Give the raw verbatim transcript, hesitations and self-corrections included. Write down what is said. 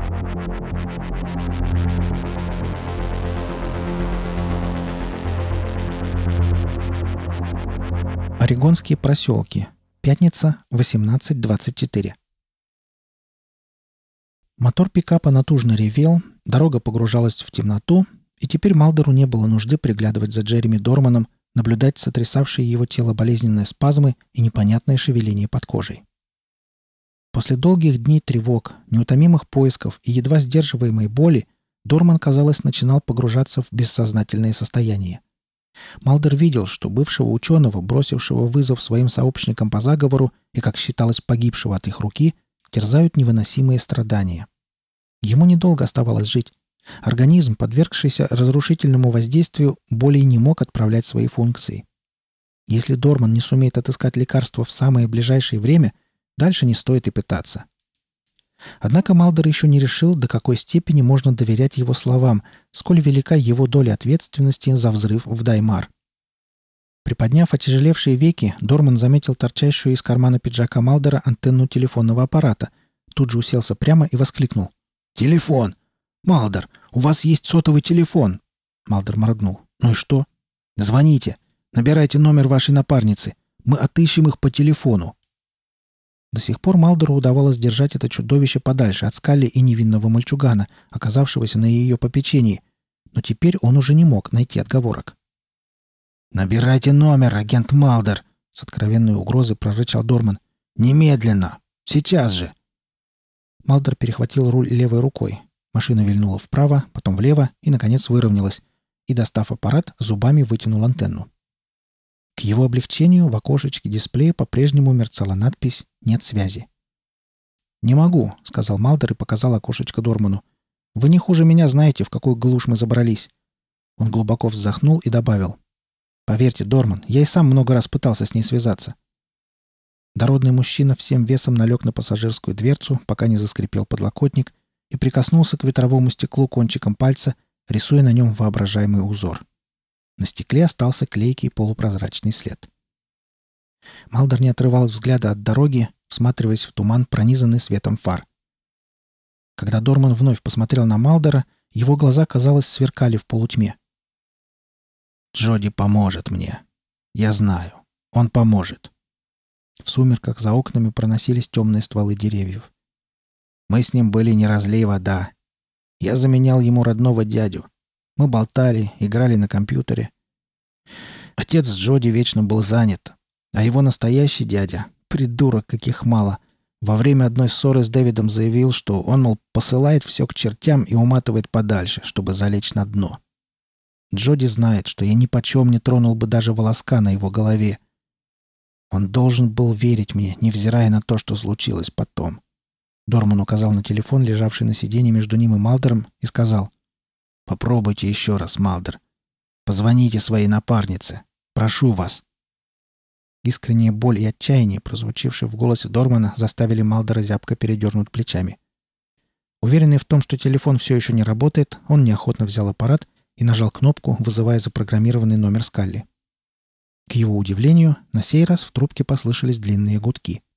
Орегонские проселки. Пятница, восемнадцать двадцать четыре. Мотор пикапа натужно ревел, дорога погружалась в темноту, и теперь Малдеру не было нужды приглядывать за Джереми Дорманом, наблюдать сотрясавшие его тело болезненные спазмы и непонятное шевеление под кожей. После долгих дней тревог, неутомимых поисков и едва сдерживаемой боли Дорман, казалось, начинал погружаться в бессознательное состояние. Малдер видел, что бывшего ученого, бросившего вызов своим сообщникам по заговору и, как считалось, погибшего от их руки, терзают невыносимые страдания. Ему недолго оставалось жить. Организм, подвергшийся разрушительному воздействию, более не мог отправлять свои функции. Если Дорман не сумеет отыскать лекарство в самое ближайшее время, дальше не стоит и пытаться. Однако Малдер еще не решил, до какой степени можно доверять его словам, сколь велика его доля ответственности за взрыв в Даймар. Приподняв отяжелевшие веки, Дорман заметил торчащую из кармана пиджака Малдера антенну телефонного аппарата, тут же уселся прямо и воскликнул: «Телефон! Малдер, у вас есть сотовый телефон!» Малдер моргнул. «Ну и что?» «Звоните! Набирайте номер вашей напарницы! Мы отыщем их по телефону!» До сих пор Малдеру удавалось держать это чудовище подальше от Скалли и невинного мальчугана, оказавшегося на ее попечении, но теперь он уже не мог найти отговорок. «Набирайте номер, агент Малдер!» — с откровенной угрозой прорычал Дорман. «Немедленно! Сейчас же!» Малдер перехватил руль левой рукой. Машина вильнула вправо, потом влево и, наконец, выровнялась, и, достав аппарат, зубами вытянул антенну. К его облегчению в окошечке дисплея по-прежнему мерцала надпись «Нет связи». «Не могу», — сказал Малдер и показал окошечко Дорману. «Вы не хуже меня знаете, в какую глушь мы забрались». Он глубоко вздохнул и добавил: «Поверьте, Дорман, я и сам много раз пытался с ней связаться». Дородный мужчина всем весом налег на пассажирскую дверцу, пока не заскрипел подлокотник, и прикоснулся к ветровому стеклу кончиком пальца, рисуя на нем воображаемый узор. На стекле остался клейкий полупрозрачный след. Малдер не отрывал взгляда от дороги, всматриваясь в туман, пронизанный светом фар. Когда Дорман вновь посмотрел на Малдера, его глаза, казалось, сверкали в полутьме. «Джоди поможет мне. Я знаю. Он поможет». В сумерках за окнами проносились темные стволы деревьев. «Мы с ним были не разлей вода. Я заменял ему родного дядю. Мы болтали, играли на компьютере. Отец Джоди вечно был занят, а его настоящий дядя, придурок каких мало, во время одной ссоры с Дэвидом заявил, что он, мол, посылает все к чертям и уматывает подальше, чтобы залечь на дно. Джоди знает, что я нипочем не тронул бы даже волоска на его голове. Он должен был верить мне, невзирая на то, что случилось потом». Дорман указал на телефон, лежавший на сиденье между ним и Малдером, и сказал: «Попробуйте еще раз, Малдер. Позвоните своей напарнице. Прошу вас». Искренняя боль и отчаяние, прозвучавшие в голосе Дормана, заставили Малдера зябко передернуть плечами. Уверенный в том, что телефон все еще не работает, он неохотно взял аппарат и нажал кнопку, вызывая запрограммированный номер Скалли. К его удивлению, на сей раз в трубке послышались длинные гудки.